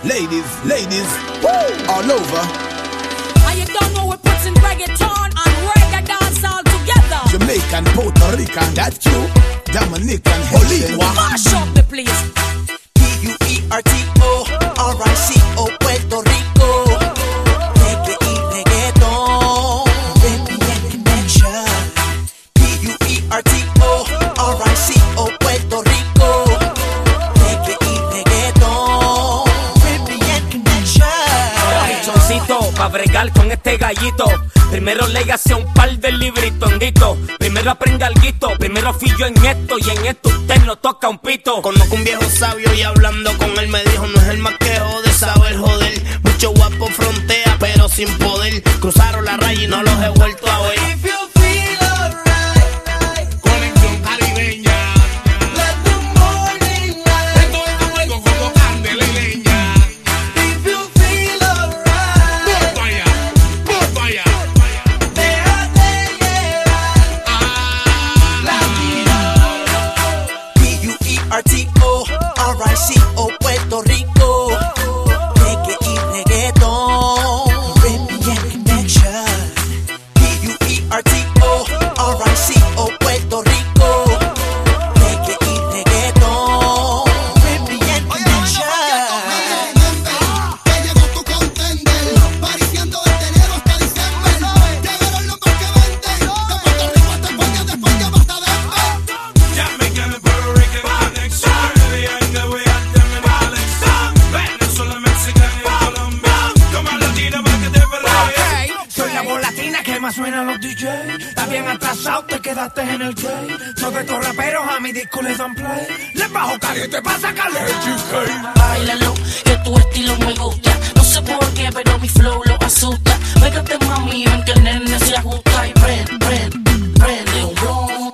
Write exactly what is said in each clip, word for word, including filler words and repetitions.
ladies, ladies, woo, all over. And you don't know we're putting reggaeton and reggae dance all together. Jamaican, Puerto Rican, that's true. Dominican, Haitian. Mash up the place. P U E R T O R I C O Puerto Rico. Reggae y reggaeton. Reggae connection. P U E R T O R I C O Puerto Rico. Reggae y reggaeton. Reggae connection. Pichoncito, pa' bregar con este gallito. Primero léigase un par de libritos, Anguito. Primero aprenda alguito, primero fui yo en esto. Y en esto usted no toca un pito. Conozco un viejo sabio y hablando con él me dijo: no es el más que jode saber joder. Mucho guapo frontea pero sin poder. Cruzaron la raya y no los he vuelto a ver. If you feel alright, Conexión caribeña. let the morning light. Esto es un juego como candela y leña. If you feel alright, Vaya, vaya. déjate llevar. Ah, P U E R T O R I C O Puerto Rico. Reggae y reggaeton. Reggae connection. P U E R T O R I C O Puerto Rico. Reggae y reggaeton. Reggae connection. Que llegó tu contender, pariciendo desde enero hasta diciembre. Llegaron los más que venden, de Puerto Rico hasta España, de España hasta Denver. Jamaican and Puerto Rican connection. And the way I tell me Alex. Venezuela, Mexican y Colombia. Toma latina para que te perrees. Soy la voz latina que más suena a los D J. Está bien atrasado, te quedaste en el gay. Soy de estos raperos, a mi disco les dan play. Les bajo caliente pa' sacarle el cheesecake. Báilalo, que tu estilo me gusta. No sé por qué, pero mi flow lo asusta. Pégate mami, ven que el nene se ajusta. Y prende, prende, prende un ron.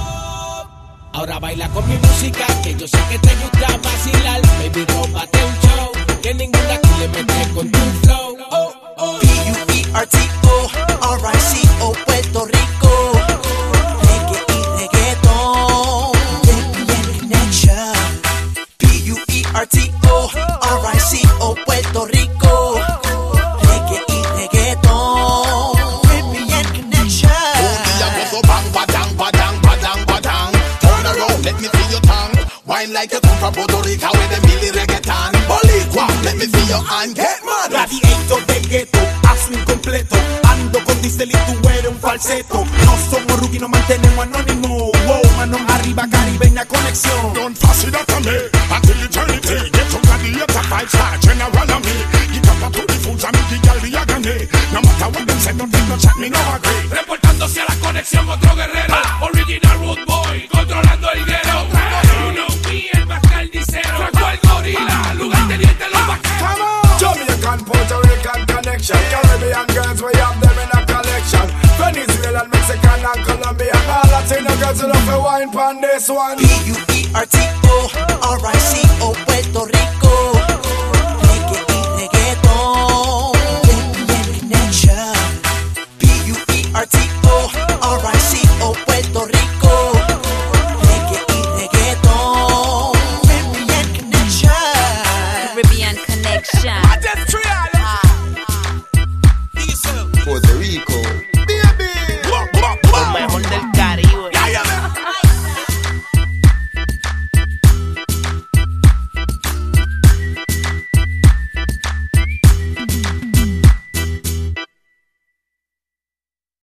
Ahora baila con mi música, que yo sé que te gusta vacilar. Baby, róbate un show, que ninguna aquí le mete con tu flow. Oh, oh. P U E R T O R I C O Puerto Rico. Reggae y reggaeton. Reggae connection. P U E R T O R I C O Puerto Rico. Reggae y reggaeton. Reggae connection. Go bang, badang, badang, badang, badang. Turn around, let me see your tongue. Wine like you come from Puerto Rico with the Milli reggaeton. Boricua, let me see your hand get mad. Radiator de gueto, hazlo incompleto. Ando con diesel y tú eres un falseto. No somos rookie, nos mantenemos anónimos. Wow, manos arriba, caribeña conexión. Don't fuss it at me until eternity. Get to gladiator, five star general of me. Give up to the fools and make the girl be agony. No matter what them say, don't think no chat, me no agree. Reportándose a la conexión, otro guerrero. Original root boy, controlando el guero. Uno, y el más caldicero. Trajo el gorila, lugar teniente los vaqueros. Jamaican, Puerto Rican connection. Caribbean girls, we have them in a collection. Venezuelan, Mexican and Colombian. All Latino girls love to wine pon this one. P U E R T O R I C O Puerto Rico. Reggae y reggaeton. Reggae connection. P U E R T O R I C O Puerto Rico. Reggae y reggaeton. Reggae connection. Caribbean connection.